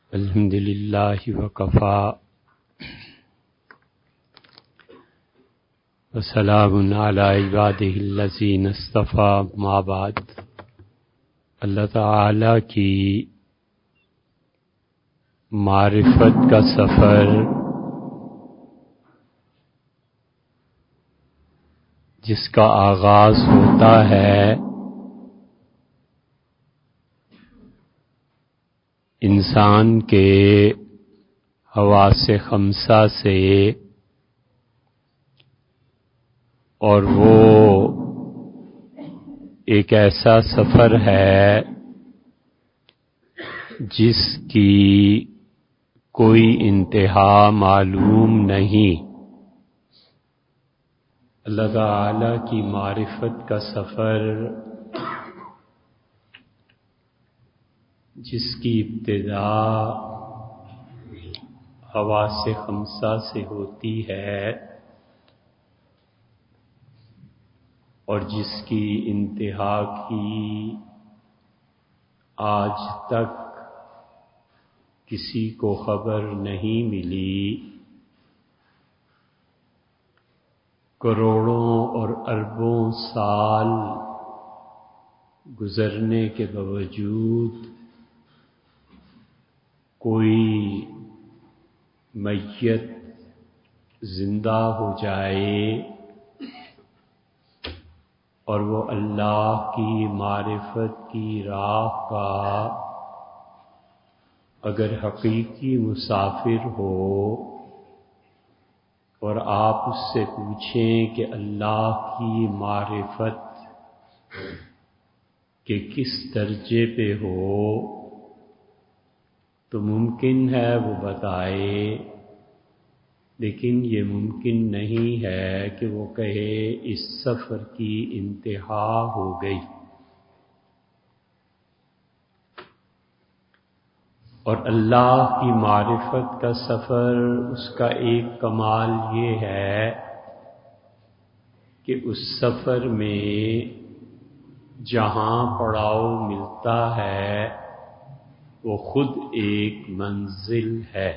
الحمد للہ وکفا وسلام علی عبادہ الذین اصطفیٰ اما بعد۔ اللہ تعالی کی معرفت کا سفر جس کا آغاز ہوتا ہے انسان کے حواس خمسہ سے، اور وہ ایک ایسا سفر ہے جس کی کوئی انتہا معلوم نہیں۔ اللہ تعالی کی معرفت کا سفر جس کی ابتدا حواس خمسہ سے ہوتی ہے اور جس کی انتہا کی آج تک کسی کو خبر نہیں ملی، کروڑوں اور اربوں سال گزرنے کے باوجود کوئی میت زندہ ہو جائے اور وہ اللہ کی معرفت کی راہ کا اگر حقیقی مسافر ہو اور آپ اس سے پوچھیں کہ اللہ کی معرفت کہ کس درجے پہ ہو، تو ممکن ہے وہ بتائے، لیکن یہ ممکن نہیں ہے کہ وہ کہے اس سفر کی انتہا ہو گئی۔ اور اللہ کی معرفت کا سفر، اس کا ایک کمال یہ ہے کہ اس سفر میں جہاں پڑاؤ ملتا ہے وہ خود ایک منزل ہے۔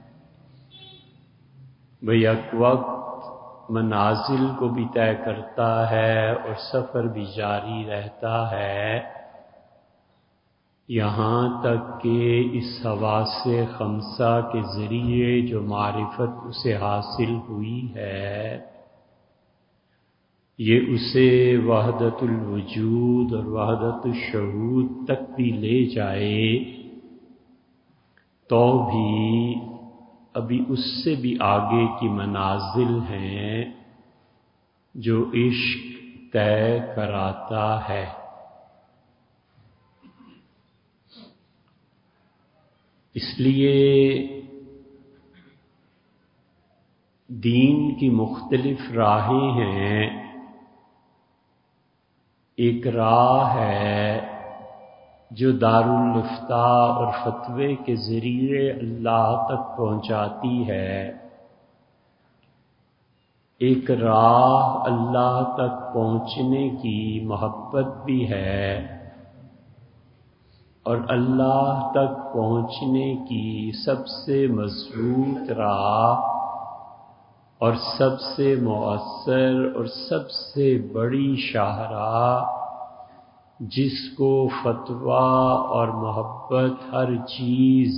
بیک وقت منازل کو بھی طے کرتا ہے اور سفر بھی جاری رہتا ہے، یہاں تک کہ اس حواس خمسہ کے ذریعے جو معرفت اسے حاصل ہوئی ہے، یہ اسے وحدت الوجود اور وحدت الشہود تک بھی لے جائے تو بھی ابھی اس سے بھی آگے کی منازل ہیں جو عشق طے کراتا ہے۔ اس لیے دین کی مختلف راہیں ہیں۔ ایک راہ ہے جو دارالافتاء اور فتوے کے ذریعے اللہ تک پہنچاتی ہے، ایک راہ اللہ تک پہنچنے کی محبت بھی ہے، اور اللہ تک پہنچنے کی سب سے مضبوط راہ اور سب سے مؤثر اور سب سے بڑی شاہراہ، جس کو فتویٰ اور محبت ہر چیز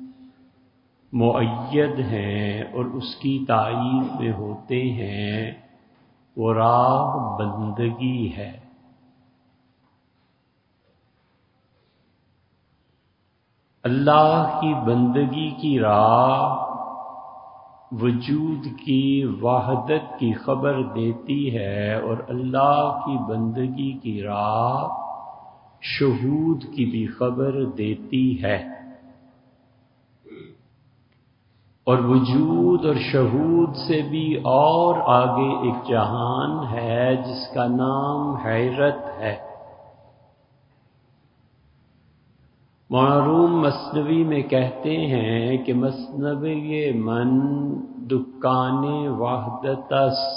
مؤید ہیں اور اس کی تائید میں ہوتے ہیں، وہ راہ بندگی ہے۔ اللہ کی بندگی کی راہ وجود کی وحدت کی خبر دیتی ہے، اور اللہ کی بندگی کی راہ شہود کی بھی خبر دیتی ہے۔ اور وجود اور شہود سے بھی اور آگے ایک جہان ہے جس کا نام حیرت ہے۔ مولانا روم مثنوی میں کہتے ہیں کہ مثنوی من دکان وحدت است،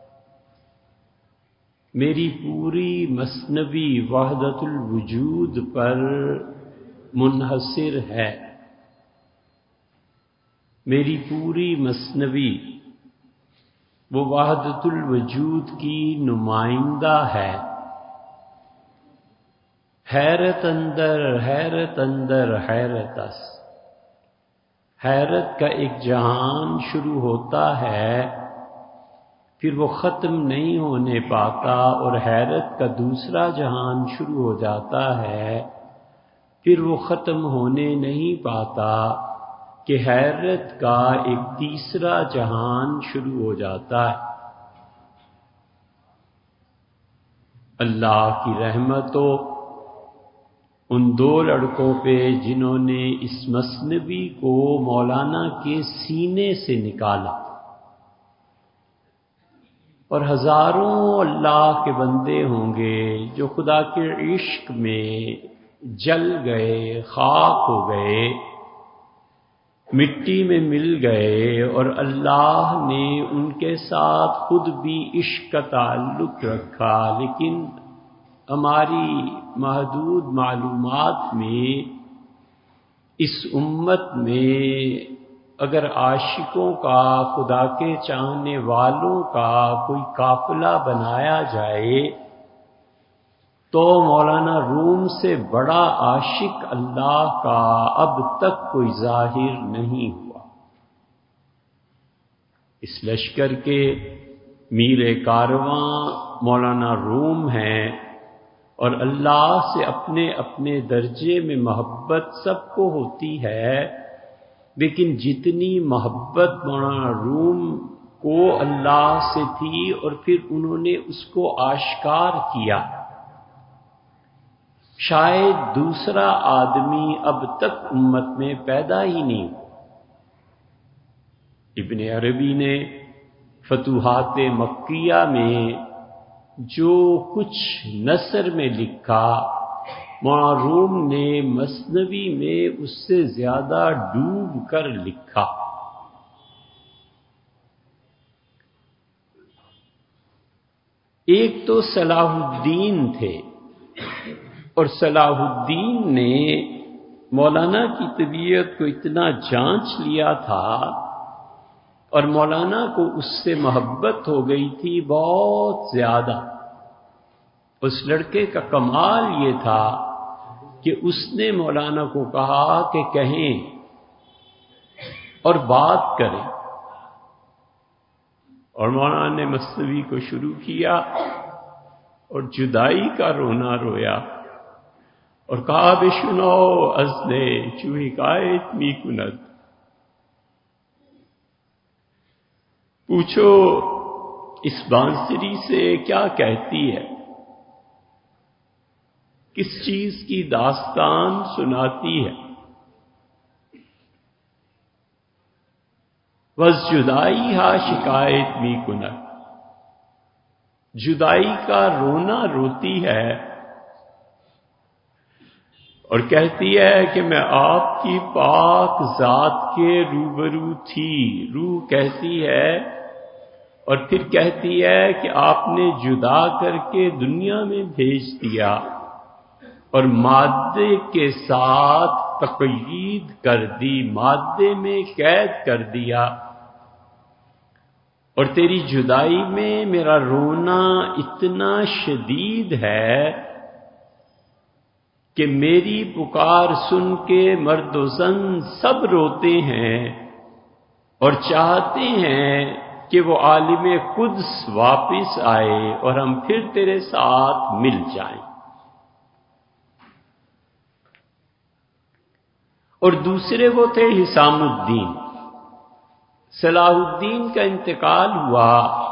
میری پوری مثنوی وحدت الوجود پر منحصر ہے۔ میری پوری مثنوی وہ وحدت الوجود کی نمائندہ ہے۔ حیرت اندر حیرت اندر حیرت اس، حیرت کا ایک جہان شروع ہوتا ہے، پھر وہ ختم نہیں ہونے پاتا، اور حیرت کا دوسرا جہان شروع ہو جاتا ہے، پھر وہ ختم ہونے نہیں پاتا کہ حیرت کا ایک تیسرا جہان شروع ہو جاتا ہے۔ اللہ کی رحمت ہو ان دو لڑکوں پہ جنہوں نے اس مثنوی کو مولانا کے سینے سے نکالا، اور ہزاروں اللہ کے بندے ہوں گے جو خدا کے عشق میں جل گئے، خاک ہو گئے، مٹی میں مل گئے، اور اللہ نے ان کے ساتھ خود بھی عشق کا تعلق رکھا، لیکن ہماری محدود معلومات میں اس امت میں اگر عاشقوں کا، خدا کے چاہنے والوں کا کوئی قافلہ بنایا جائے تو مولانا روم سے بڑا عاشق اللہ کا اب تک کوئی ظاہر نہیں ہوا۔ اس لشکر کے میر کارواں مولانا روم ہیں، اور اللہ سے اپنے اپنے درجے میں محبت سب کو ہوتی ہے، لیکن جتنی محبت مولانا روم کو اللہ سے تھی اور پھر انہوں نے اس کو آشکار کیا، شاید دوسرا آدمی اب تک امت میں پیدا ہی نہیں ہوا۔ ابن عربی نے فتوحات مکیہ میں جو کچھ نثر میں لکھا، مولانا روم نے مثنوی میں اس سے زیادہ ڈوب کر لکھا۔ ایک تو صلاح الدین تھے، اور صلاح الدین نے مولانا کی طبیعت کو اتنا جانچ لیا تھا، اور مولانا کو اس سے محبت ہو گئی تھی بہت زیادہ۔ اس لڑکے کا کمال یہ تھا کہ اس نے مولانا کو کہا کہ کہیں اور بات کریں، اور مولانا نے مثنوی کو شروع کیا اور جدائی کا رونا رویا، اور کہا بشنو از نے چوہی کائت می کند، پوچھو اس بانسری سے کیا کہتی ہے، کس چیز کی داستان سناتی ہے۔ بس جدائی ہا شکایت می کند، جدائی کا رونا روتی ہے، اور کہتی ہے کہ میں آپ کی پاک ذات کے روبرو تھی۔ روح کہتی ہے، اور پھر کہتی ہے کہ آپ نے جدا کر کے دنیا میں بھیج دیا، اور مادے کے ساتھ تقیید کر دی، مادے میں قید کر دیا، اور تیری جدائی میں میرا رونا اتنا شدید ہے کہ میری پکار سن کے مرد و زن سب روتے ہیں اور چاہتے ہیں کہ وہ عالم قدس واپس آئے اور ہم پھر تیرے ساتھ مل جائیں۔ اور دوسرے وہ تھے حسام الدین۔ صلاح الدین کا انتقال ہوا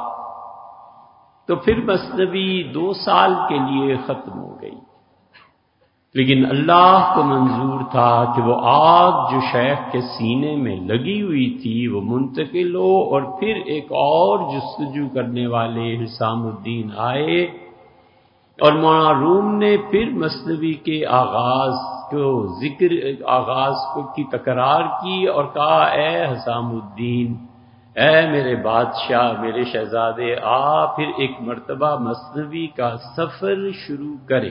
تو پھر مثنوی 2 سال کے لیے ختم ہو گئی، لیکن اللہ کو منظور تھا کہ وہ آگ جو شیخ کے سینے میں لگی ہوئی تھی وہ منتقل ہو، اور پھر ایک اور جستجو کرنے والے حسام الدین آئے، اور مولانا روم نے پھر مثنوی کے آغاز کی تکرار کی اور کہا اے حسام الدین، اے میرے بادشاہ، میرے شہزادے، آ پھر ایک مرتبہ مثنوی کا سفر شروع کرے۔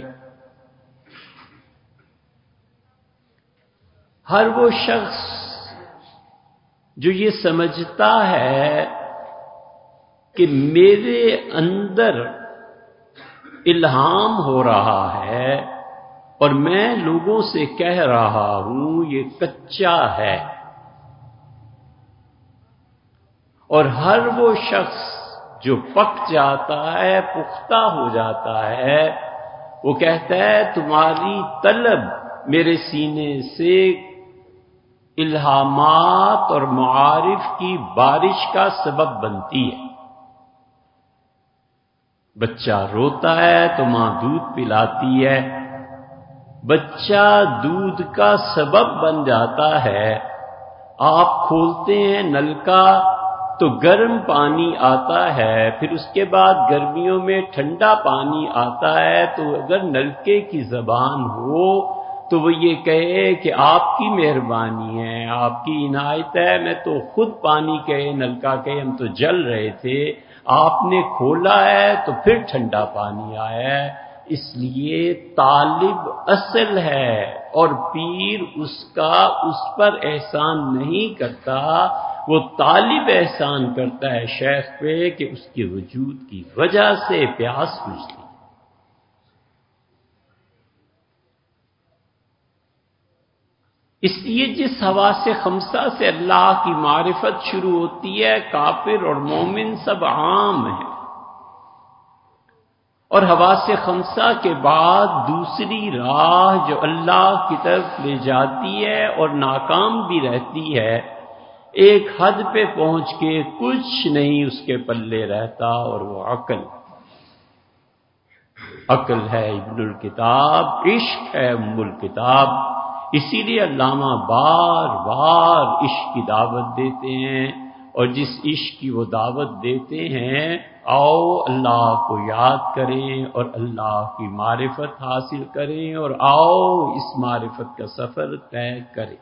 ہر وہ شخص جو یہ سمجھتا ہے کہ میرے اندر الہام ہو رہا ہے اور میں لوگوں سے کہہ رہا ہوں، یہ کچا ہے. اور ہر وہ شخص جو پک جاتا ہے، پختہ ہو جاتا ہے، وہ کہتا ہے تمہاری طلب میرے سینے سے الہامات اور معارف کی بارش کا سبب بنتی ہے. بچہ روتا ہے تو ماں دودھ پلاتی ہے، بچہ دودھ کا سبب بن جاتا ہے. آپ کھولتے ہیں نل کا تو گرم پانی آتا ہے، پھر اس کے بعد گرمیوں میں ٹھنڈا پانی آتا ہے. تو اگر نلکے کی زبان ہو تو وہ یہ کہے کہ آپ کی مہربانی ہے، آپ کی عنایت ہے، میں تو خود پانی کہے، نلکا کہے، ہم تو جل رہے تھے، آپ نے کھولا ہے تو پھر ٹھنڈا پانی آیا ہے. اس لیے طالب اصل ہے اور پیر اس پر احسان نہیں کرتا، وہ طالب احسان کرتا ہے شیخ پہ کہ اس کے وجود کی وجہ سے پیاس بجھتی. اس لیے جس حواس خمسہ سے اللہ کی معرفت شروع ہوتی ہے، کافر اور مومن سب عام ہیں. اور حواس خمسہ کے بعد دوسری راہ جو اللہ کی طرف لے جاتی ہے اور ناکام بھی رہتی ہے، ایک حد پہ پہنچ کے کچھ نہیں اس کے پلے رہتا، اور وہ عقل ہے ابن الکتاب، عشق ہے ام الکتاب. اسی لیے علامہ بار بار عشق کی دعوت دیتے ہیں، اور جس عشق کی وہ دعوت دیتے ہیں، آؤ اللہ کو یاد کریں اور اللہ کی معرفت حاصل کریں، اور آؤ اس معرفت کا سفر طے کریں.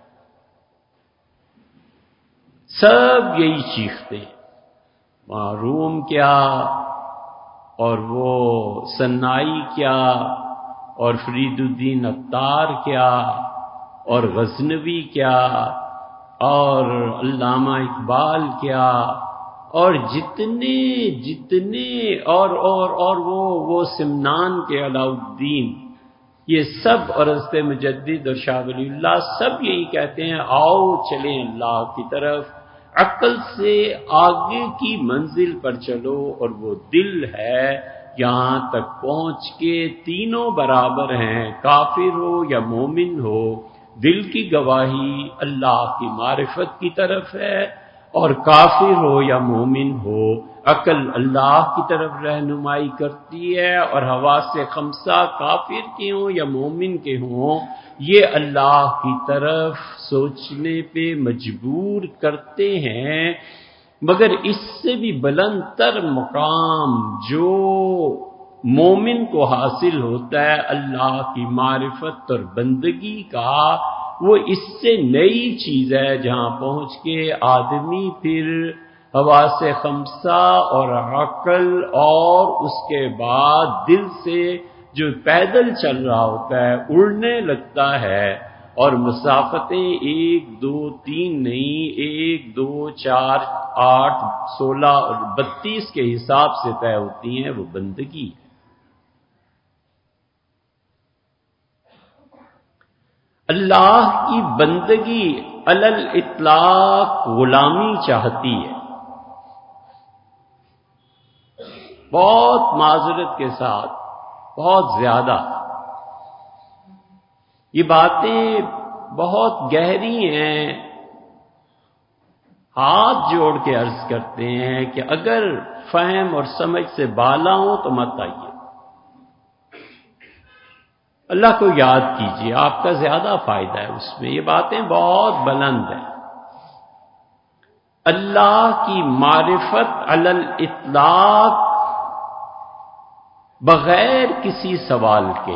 سب یہی چیختے ہیں، معروم کیا اور وہ سنائی کیا اور فرید الدین عطار کیا اور غزنوی کیا اور علامہ اقبال کیا اور جتنے اور وہ سمنان کے علاؤالدین، یہ سب، اور حضرت مجدد اور شاہ ولی اللہ سب یہی کہتے ہیں، آؤ چلیں اللہ کی طرف، عقل سے آگے کی منزل پر چلو. اور وہ دل ہے، یہاں تک پہنچ کے تینوں برابر ہیں، کافر ہو یا مومن ہو، دل کی گواہی اللہ کی معرفت کی طرف ہے، اور کافر ہو یا مومن ہو، عقل اللہ کی طرف رہنمائی کرتی ہے، اور حواس خمسہ کافر کے ہوں یا مومن کے ہوں، یہ اللہ کی طرف سوچنے پہ مجبور کرتے ہیں. مگر اس سے بھی بلند تر مقام جو مومن کو حاصل ہوتا ہے اللہ کی معرفت اور بندگی کا، وہ اس سے نئی چیز ہے، جہاں پہنچ کے آدمی پھر حواس خمسہ اور عقل اور اس کے بعد دل سے جو پیدل چل رہا ہوتا ہے، اڑنے لگتا ہے. اور مسافتیں 1 2 3 نہیں، 1 2 4 8 16 اور 32 کے حساب سے طے ہوتی ہیں، وہ بندگی ہے. اللہ کی بندگی علی الاطلاق غلامی چاہتی ہے. بہت معذرت کے ساتھ، بہت زیادہ یہ باتیں بہت گہری ہیں. ہاتھ جوڑ کے عرض کرتے ہیں کہ اگر فہم اور سمجھ سے بالا ہوں تو مت آئیے، اللہ کو یاد کیجیے، آپ کا زیادہ فائدہ ہے اس میں. یہ باتیں بہت بلند ہیں. اللہ کی معرفت علی الاطلاق بغیر کسی سوال کے،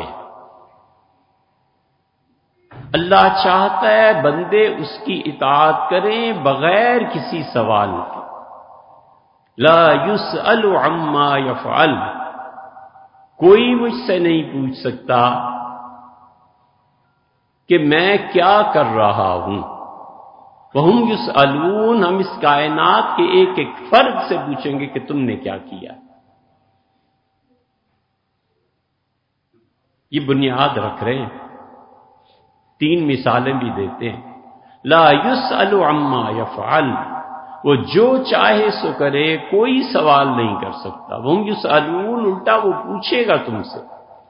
اللہ چاہتا ہے بندے اس کی اطاعت کریں بغیر کسی سوال کے. لا یسأل عما یفعل، کوئی مجھ سے نہیں پوچھ سکتا کہ میں کیا کر رہا ہوں. وَهُمْ يُسْأَلُونَ، ہم اس کائنات کے ایک ایک فرد سے پوچھیں گے کہ تم نے کیا کیا. یہ بنیاد رکھ رہے ہیں. 3 مثالیں بھی دیتے ہیں. لا يُسْأَلُ عَمَّا يَفْعَلُ، وہ جو چاہے سو کرے، کوئی سوال نہیں کر سکتا. وَهُمْ يُسْأَلُونَ، الٹا وہ پوچھے گا تم سے.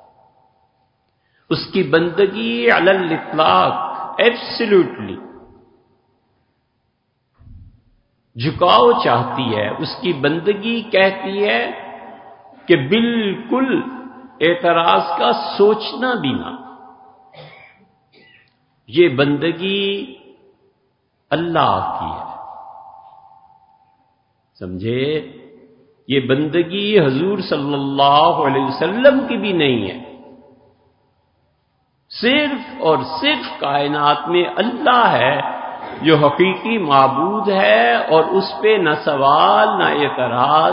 اس کی بندگی علی الاطلاق، ایبسلیوٹلی جھکاؤ چاہتی ہے. اس کی بندگی کہتی ہے کہ بالکل اعتراض کا سوچنا بھی نہ. یہ بندگی اللہ کی ہے. سمجھے؟ یہ بندگی حضور صلی اللہ علیہ وسلم کی بھی نہیں ہے. صرف اور صرف کائنات میں اللہ ہے جو حقیقی معبود ہے، اور اس پہ نہ سوال نہ اعتراض،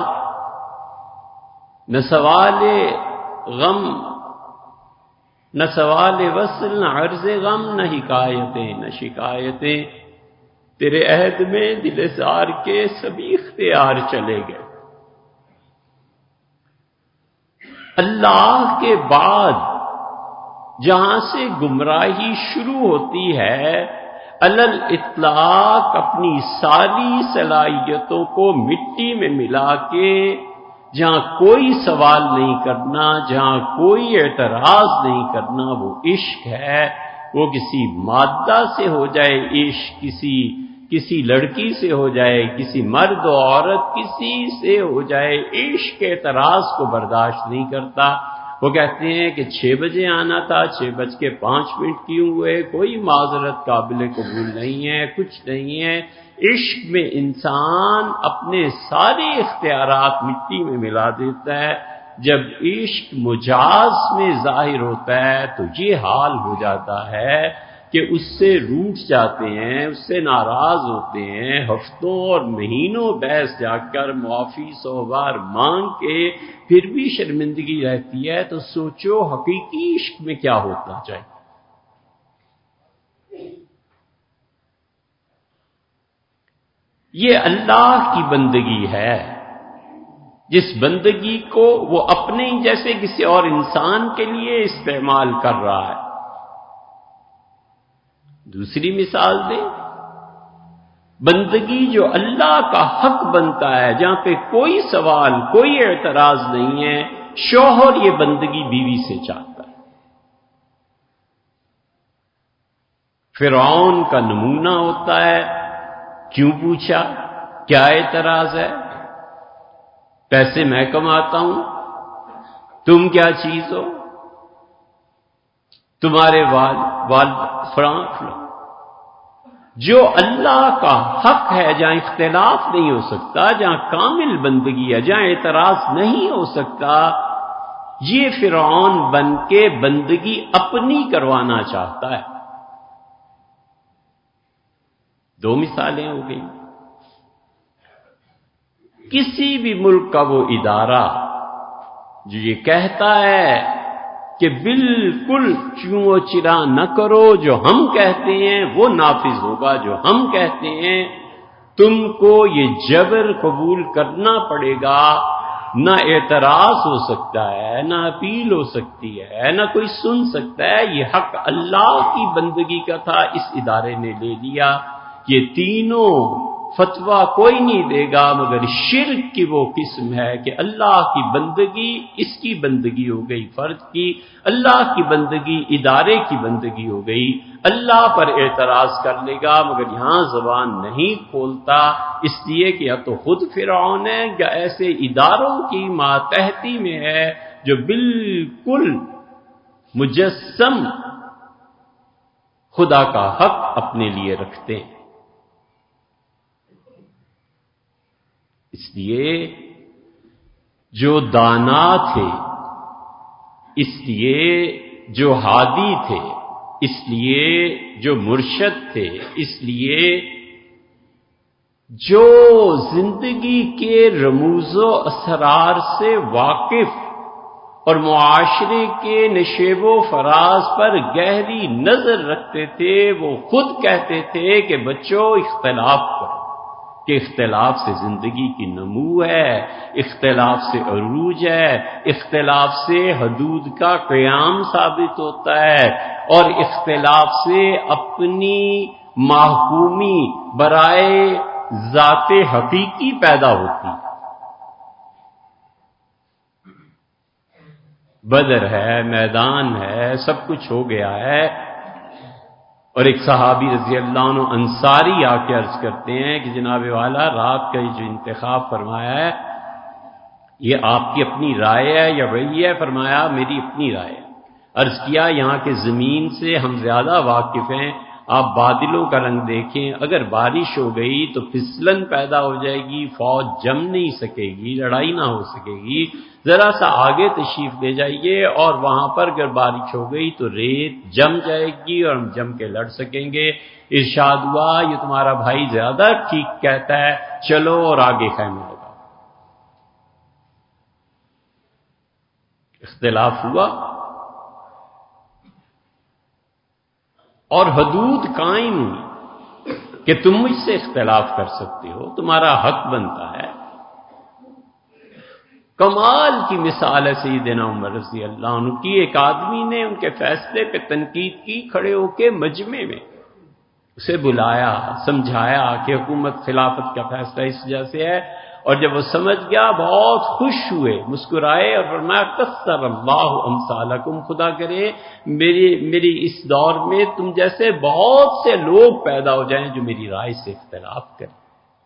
نہ سوال غم، نہ سوال وصل، نہ عرض غم، نہ حکایتیں، نہ شکایتیں. تیرے عہد میں دل زار کے سبھی اختیار چلے گئے. اللہ کے بعد جہاں سے گمراہی شروع ہوتی ہے، علل اطلاق اپنی ساری صلاحیتوں کو مٹی میں ملا کے، جہاں کوئی سوال نہیں کرنا، جہاں کوئی اعتراض نہیں کرنا، وہ عشق ہے. وہ کسی مادہ سے ہو جائے عشق، کسی لڑکی سے ہو جائے، کسی مرد و عورت کسی سے ہو جائے، عشق کے اعتراض کو برداشت نہیں کرتا. وہ کہتے ہیں کہ 6 بجے آنا تھا، 6:05 کیوں ہوئے؟ کوئی معذرت قابل قبول نہیں ہے، کچھ نہیں ہے. عشق میں انسان اپنے سارے اختیارات مٹی میں ملا دیتا ہے. جب عشق مجاز میں ظاہر ہوتا ہے تو یہ حال ہو جاتا ہے کہ اس سے روٹھ جاتے ہیں، اس سے ناراض ہوتے ہیں، ہفتوں اور مہینوں بحث جا کر معافی 100 بار مانگ کے پھر بھی شرمندگی رہتی ہے. تو سوچو حقیقی عشق میں کیا ہونا چاہیے. یہ اللہ کی بندگی ہے، جس بندگی کو وہ اپنے ہی جیسے کسی اور انسان کے لیے استعمال کر رہا ہے. دوسری مثال دے، بندگی جو اللہ کا حق بنتا ہے، جہاں پہ کوئی سوال کوئی اعتراض نہیں ہے. شوہر یہ بندگی بیوی سے چاہتا ہے. فرعون کا نمونہ ہوتا ہے. کیوں پوچھا؟ کیا اعتراض ہے؟ پیسے میں کماتا ہوں، تم کیا چیز ہو؟ تمہارے والد فلاں. جو اللہ کا حق ہے، جہاں اختلاف نہیں ہو سکتا، جہاں کامل بندگی ہے، جہاں اعتراض نہیں ہو سکتا، یہ فرعون بن کے بندگی اپنی کروانا چاہتا ہے. 2 مثالیں ہو گئی. کسی بھی ملک کا وہ ادارہ جو یہ کہتا ہے کہ بالکل چوں و چرا نہ کرو، جو ہم کہتے ہیں وہ نافذ ہوگا، جو ہم کہتے ہیں تم کو یہ جبر قبول کرنا پڑے گا. نہ اعتراض ہو سکتا ہے، نہ اپیل ہو سکتی ہے، نہ کوئی سن سکتا ہے. یہ حق اللہ کی بندگی کا تھا، اس ادارے نے لے لیا. یہ تینوں فتویٰ کوئی نہیں دے گا مگر شرک کی وہ قسم ہے کہ اللہ کی بندگی اس کی بندگی ہو گئی فرد کی، اللہ کی بندگی ادارے کی بندگی ہو گئی. اللہ پر اعتراض کر لے گا مگر یہاں زبان نہیں کھولتا، اس لیے کہ یا تو خود فرعون ہے یا ایسے اداروں کی ماتحتی میں ہے جو بالکل مجسم خدا کا حق اپنے لیے رکھتے ہیں. اس لیے جو دانا تھے، اس لیے جو ہادی تھے، اس لیے جو مرشد تھے، اس لیے جو زندگی کے رموز و اسرار سے واقف اور معاشرے کے نشیب و فراز پر گہری نظر رکھتے تھے۔ وہ خود کہتے تھے کہ بچوں اختلاف کرو، کہ اختلاف سے زندگی کی نمو ہے، اختلاف سے عروج ہے، اختلاف سے حدود کا قیام ثابت ہوتا ہے، اور اختلاف سے اپنی محکومی برائے ذات حقیقی پیدا ہوتی۔ بدر ہے، میدان ہے، سب کچھ ہو گیا ہے، اور ایک صحابی رضی اللہ عنہ انصاری آ کے عرض کرتے ہیں کہ جناب والا رات کا جو انتخاب فرمایا ہے یہ آپ کی اپنی رائے ہے یا وہی ہے؟ فرمایا میری اپنی رائے ہے۔ عرض کیا یہاں کے زمین سے ہم زیادہ واقف ہیں، آپ بادلوں کا رنگ دیکھیں، اگر بارش ہو گئی تو پھسلن پیدا ہو جائے گی، فوج جم نہیں سکے گی، لڑائی نہ ہو سکے گی، ذرا سا آگے تشریف لے جائیے اور وہاں پر اگر بارش ہو گئی تو ریت جم جائے گی اور ہم جم کے لڑ سکیں گے۔ ارشاد ہوا یہ تمہارا بھائی زیادہ ٹھیک کہتا ہے، چلو اور آگے خیمے لگا۔ اختلاف ہوا اور حدود قائم ہوئی کہ تم مجھ سے اختلاف کر سکتے ہو، تمہارا حق بنتا ہے۔ کمال کی مثال ہے سیدنا عمر رضی اللہ عنہ کی۔ ایک آدمی نے ان کے فیصلے پہ تنقید کی، کھڑے ہو کے مجمع میں اسے بلایا، سمجھایا کہ حکومت خلافت کا فیصلہ اس وجہ سے ہے، اور جب وہ سمجھ گیا بہت خوش ہوئے، مسکرائے اور فرمایا کثر اللہ امثالکم، خدا کرے میری اس دور میں تم جیسے بہت سے لوگ پیدا ہو جائیں جو میری رائے سے اختلاف کریں۔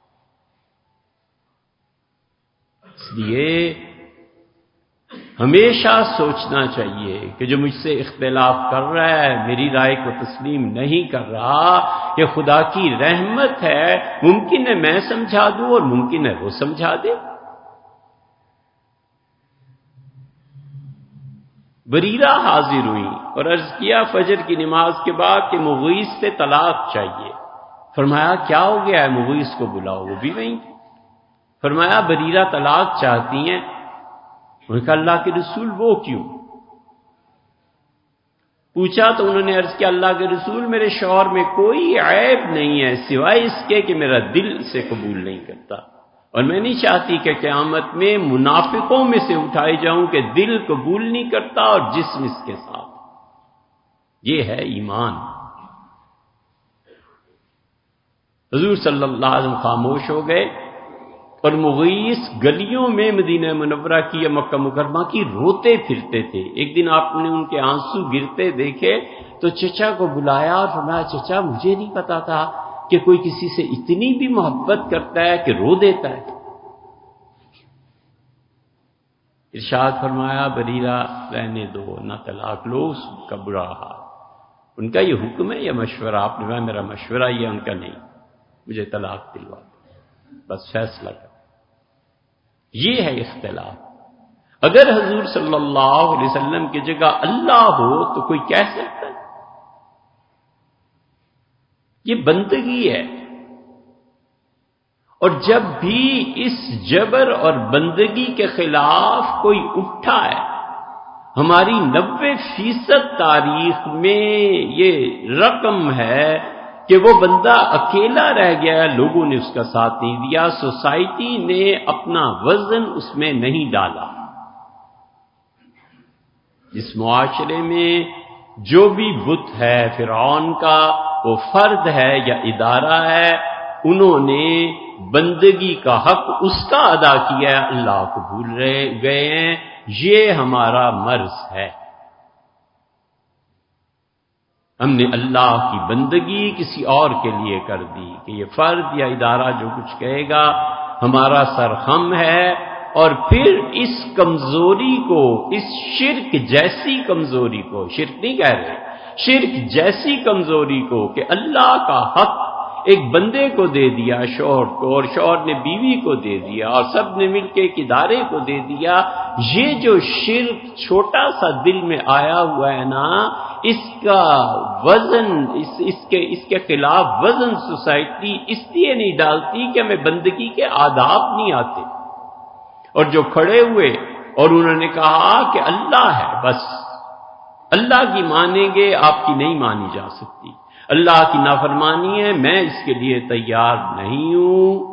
اس لیے ہمیشہ سوچنا چاہیے کہ جو مجھ سے اختلاف کر رہا ہے، میری رائے کو تسلیم نہیں کر رہا، یہ خدا کی رحمت ہے، ممکن ہے میں سمجھا دوں اور ممکن ہے وہ سمجھا دے۔ بریرہ حاضر ہوئی اور عرض کیا فجر کی نماز کے بعد کہ مغیث سے طلاق چاہیے۔ فرمایا کیا ہو گیا ہے؟ مغیث کو بلاؤ، وہ بھی وہیں تھی۔ فرمایا بریرہ طلاق چاہتی ہیں۔ انہوں نے کہا اللہ کے رسول وہ کیوں؟ پوچھا تو انہوں نے عرض کیا اللہ کے رسول میرے شوہر میں کوئی عیب نہیں ہے سوائے اس کے کہ میرا دل اسے قبول نہیں کرتا، اور میں نہیں چاہتی کہ قیامت میں منافقوں میں سے اٹھائی جاؤں کہ دل قبول نہیں کرتا اور جسم اس کے ساتھ۔ یہ ہے ایمان۔ حضور صلی اللہ علیہ وسلم خاموش ہو گئے، اور مغیث گلیوں میں مدینہ منورہ کی یا مکہ مکرمہ کی روتے پھرتے تھے۔ ایک دن آپ نے ان کے آنسو گرتے دیکھے تو چچا کو بلایا اور فرمایا چچا مجھے نہیں پتا تھا کہ کوئی کسی سے اتنی بھی محبت کرتا ہے کہ رو دیتا ہے۔ ارشاد فرمایا بریرہ رہنے دو، نہ طلاق لو، اس کا برا حال۔ ان کا یہ حکم ہے یا مشورہ؟ آپ نے کہا میرا مشورہ یہ، ان کا نہیں، مجھے طلاق دلوا دو، بس فیصلہ کر۔ یہ ہے اختلاف۔ اگر حضور صلی اللہ علیہ وسلم کی جگہ اللہ ہو تو کوئی کہہ سکتا ہے؟ یہ بندگی ہے، اور جب بھی اس جبر اور بندگی کے خلاف کوئی اٹھا ہے، ہماری 90% تاریخ میں یہ رقم ہے کہ وہ بندہ اکیلا رہ گیا، لوگوں نے اس کا ساتھ نہیں دیا، سوسائٹی نے اپنا وزن اس میں نہیں ڈالا۔ جس معاشرے میں جو بھی بت ہے فرعون کا، وہ فرد ہے یا ادارہ ہے، انہوں نے بندگی کا حق اس کا ادا کیا ہے، اللہ کو بھول گئے ہیں۔ یہ ہمارا مرض ہے۔ ہم نے اللہ کی بندگی کسی اور کے لیے کر دی کہ یہ فرد یا ادارہ جو کچھ کہے گا ہمارا سرخم ہے، اور پھر اس کمزوری کو، اس شرک جیسی کمزوری کو، شرک نہیں کہہ رہے، شرک جیسی کمزوری کو کہ اللہ کا حق ایک بندے کو دے دیا، شوہر کو، اور شوہر نے بیوی کو دے دیا، اور سب نے مل کے ایک ادارے کو دے دیا، یہ جو شرک چھوٹا سا دل میں آیا ہوا ہے نا، اس کا وزن، اس کے خلاف وزن سوسائٹی اس لیے نہیں ڈالتی کہ ہمیں بندگی کے آداب نہیں آتے، اور جو کھڑے ہوئے اور انہوں نے کہا کہ اللہ ہے، بس اللہ کی مانیں گے، آپ کی نہیں مانی جا سکتی، اللہ کی نافرمانی ہے، میں اس کے لیے تیار نہیں ہوں۔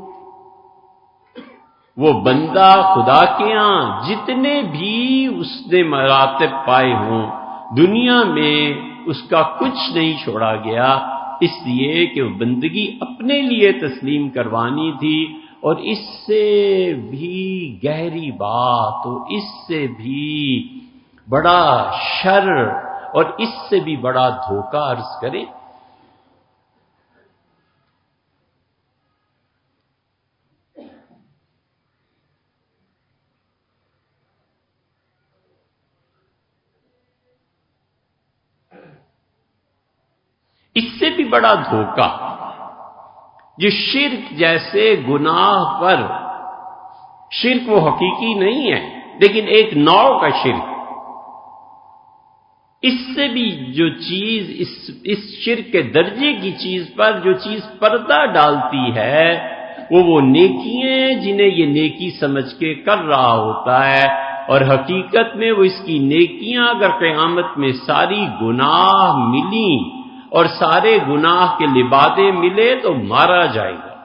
وہ بندہ خدا کے ہاں جتنے بھی اس نے مراتب پائے ہوں، دنیا میں اس کا کچھ نہیں چھوڑا گیا، اس لیے کہ وہ بندگی اپنے لیے تسلیم کروانی تھی۔ اور اس سے بھی گہری بات اور اس سے بھی بڑا شر اور اس سے بھی بڑا دھوکہ عرض کریں، اس سے بھی بڑا دھوکہ جو شرک جیسے گناہ پر، شرک وہ حقیقی نہیں ہے لیکن ایک نوع کا شرک، اس سے بھی جو چیز اس شرک کے درجے کی چیز پر جو چیز پردہ ڈالتی ہے وہ نیکیاں جنہیں یہ نیکی سمجھ کے کر رہا ہوتا ہے، اور حقیقت میں وہ اس کی نیکیاں اگر قیامت میں ساری گناہ ملیں اور سارے گناہ کے لبادے ملے تو مارا جائے گا۔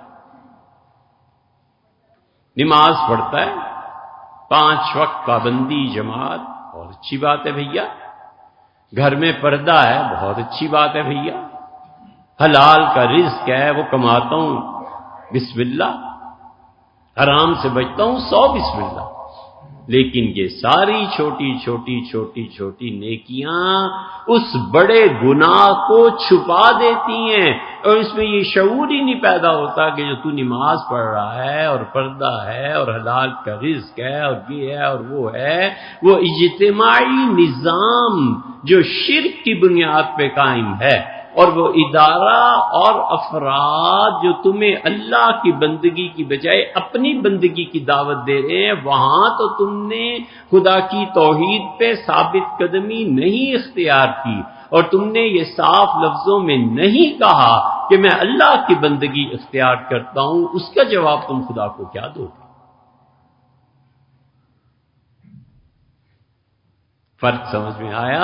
نماز پڑھتا ہے، 5 وقت پابندی جماعت، بہت اچھی بات ہے بھیا، گھر میں پردہ ہے، بہت اچھی بات ہے بھیا، حلال کا رزق ہے وہ کماتا ہوں، بسم اللہ، حرام سے بچتا ہوں، 100 بسم اللہ، لیکن یہ ساری چھوٹی چھوٹی چھوٹی چھوٹی نیکیاں اس بڑے گناہ کو چھپا دیتی ہیں، اور اس میں یہ شعور ہی نہیں پیدا ہوتا کہ جو تو نماز پڑھ رہا ہے اور پردہ ہے اور حلال کا رزق ہے اور یہ ہے اور وہ ہے، وہ اجتماعی نظام جو شرک کی بنیاد پہ قائم ہے، اور وہ ادارہ اور افراد جو تمہیں اللہ کی بندگی کی بجائے اپنی بندگی کی دعوت دے رہے ہیں، وہاں تو تم نے خدا کی توحید پہ ثابت قدمی نہیں اختیار کی، اور تم نے یہ صاف لفظوں میں نہیں کہا کہ میں اللہ کی بندگی اختیار کرتا ہوں، اس کا جواب تم خدا کو کیا دو گے؟ فرق سمجھ میں آیا؟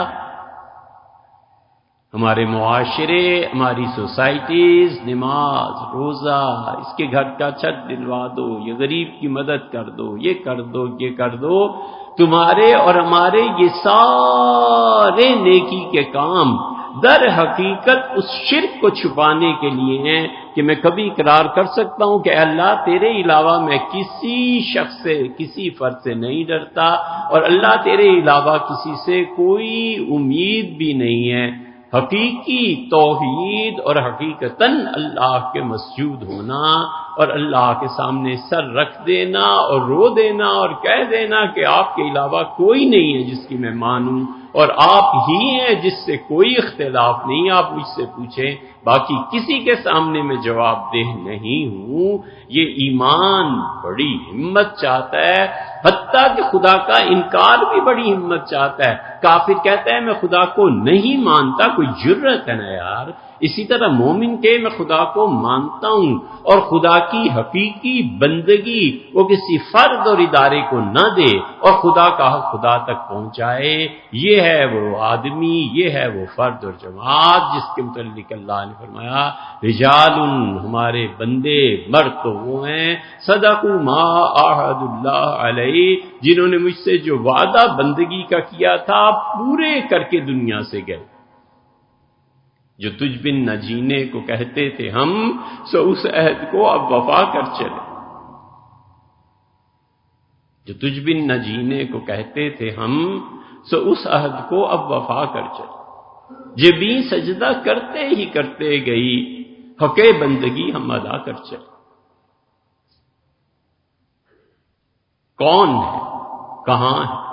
ہمارے معاشرے، ہماری سوسائٹیز، نماز، روزہ، اس کے گھر کا چھت دلوا دو، یہ غریب کی مدد کر دو، یہ کر دو، یہ کر دو، تمہارے اور ہمارے یہ سارے نیکی کے کام در حقیقت اس شرک کو چھپانے کے لیے ہیں کہ میں کبھی اقرار کر سکتا ہوں کہ اے اللہ تیرے علاوہ میں کسی شخص سے، کسی فرد سے نہیں ڈرتا، اور اللہ تیرے علاوہ کسی سے کوئی امید بھی نہیں ہے۔ حقیقی توحید اور حقیقتاً اللہ کے مسجود ہونا اور اللہ کے سامنے سر رکھ دینا اور رو دینا اور کہہ دینا کہ آپ کے علاوہ کوئی نہیں ہے جس کی میں مانوں، اور آپ ہی ہیں جس سے کوئی اختلاف نہیں، آپ مجھ سے پوچھیں، باقی کسی کے سامنے میں جواب دہ نہیں ہوں۔ یہ ایمان بڑی ہمت چاہتا ہے، حتیٰ کہ خدا کا انکار بھی بڑی ہمت چاہتا ہے۔ کافر کہتا ہے میں خدا کو نہیں مانتا، کوئی جرت ہے نا یار۔ اسی طرح مومن کے میں خدا کو مانتا ہوں، اور خدا کی حقیقی بندگی وہ کسی فرد اور ادارے کو نہ دے اور خدا کا حق خدا تک پہنچائے، یہ ہے وہ آدمی، یہ ہے وہ فرد اور جماعت جس کے متعلق اللہ نے فرمایا رجال، ہمارے بندے مرد تو وہ ہیں، صدقوا ما عاہد اللہ علیہ، جنہوں نے مجھ سے جو وعدہ بندگی کا کیا تھا پورے کر کے دنیا سے گئے۔ جو تجھ بن نہ جینے کو کہتے تھے ہم، سو اس عہد کو اب وفا کر چلے۔ جو تجھ بن نہ جینے کو کہتے تھے ہم، سو اس عہد کو اب وفا کر چلے۔ جبیں سجدہ کرتے ہی کرتے گئی، حق بندگی ہم ادا کر چلے۔ کون ہے؟ کہاں ہے؟